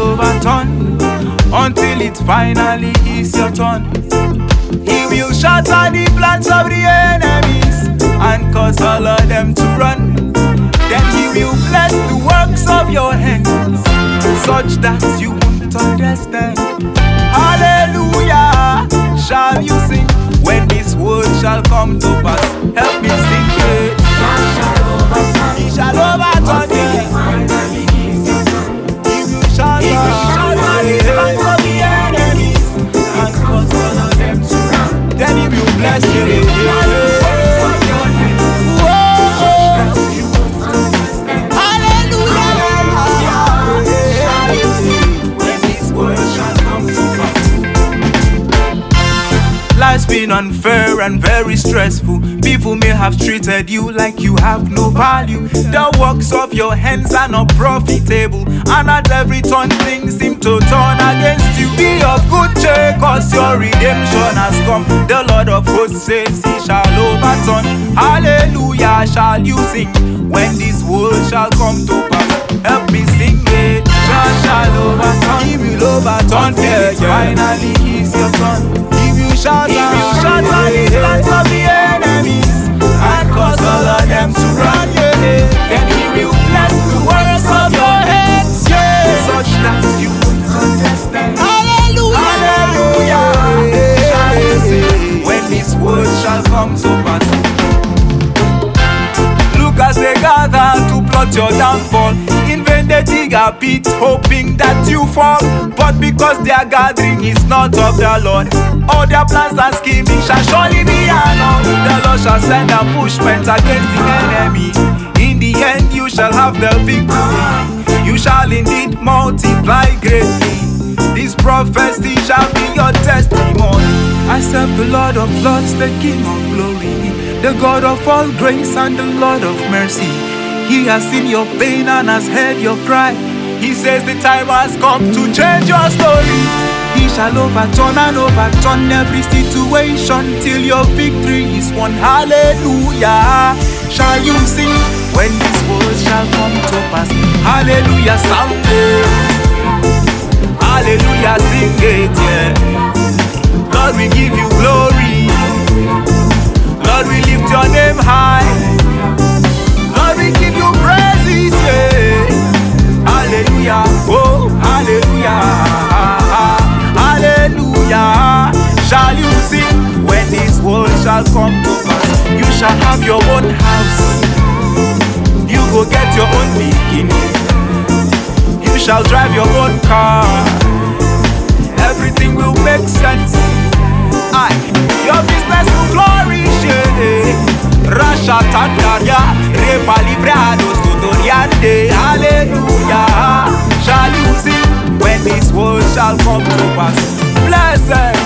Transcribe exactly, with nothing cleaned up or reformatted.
overturn until it finally is your turn. He will shatter the plans of the enemies and cause all of them to run. Then he will bless the works of your hands, such that you won't understand. Hallelujah, shall you sing when this word shall come to pass? Help me sing it. He shall overturn it. He will shatter the plans of the enemies and cause all of them to run. Then he will bless you. Life's been unfair and very stressful. People may have treated you like you have no value. The works of your hands are not profitable, and at every turn things seem to turn against you. Be of good cheer, cause your redemption has come. The Lord of hosts says he shall overturn. Hallelujah, shall you sing when this word shall come to pass? Help me sing it. God shall overturn. He will overturn. Yeah, yeah. Finally is your turn. Shatter, shatter the plans of the enemies and cause all of them to run, yeah. Then he will bless the works of your hands, yeah, such that you won't understand. Hallelujah, hallelujah, shall you say when this word shall come to pass? Look as they gather to plot your downfall. In vain they dig a pit, hoping that you fall. But because their gathering is not of the Lord, all their plans and scheming shall surely be annulled. The Lord shall send ambushment against the enemy. In the end you shall have the victory. You shall indeed multiply greatly. This prophecy shall be your testimony. I serve the Lord of Lords, the King of glory, the God of all grace and the Lord of mercy. He has seen your pain and has heard your cry. He says the time has come to change your story. He shall overturn and overturn every situation till your victory is won. Hallelujah, shall you sing when this word shall come to pass? Hallelujah, sound it. Hallelujah, sing it, yeah. Lord, we give you glory. Lord, we lift your name high. Lord, we give you praises, yeah. Hallelujah, oh, hallelujah. Hallelujah, shall you sing when this word shall come to pass? You shall have your own house. You go get your own beginning. You shall drive your own car. Everything will make sense. Aye, your business will flourish, yeah. Rasha Tandaria, Repa Librados, Tutoriande. Hallelujah, shall you sing when this word shall come to pass? Blessed